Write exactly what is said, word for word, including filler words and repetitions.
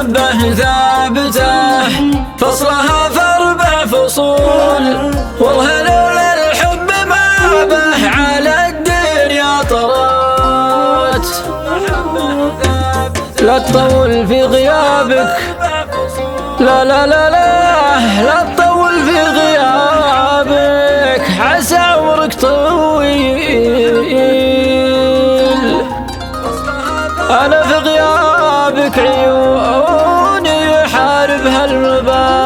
المحبة ثابتة فصلها في أربع فصول، والله لولا الحب ما به على الدنيا طرات. لا تطول في غيابك، لا لا لا لا لا تطول في غيابك، عسى عمرك طويل. أنا في غيابك عيوني يحاربها المبادئ.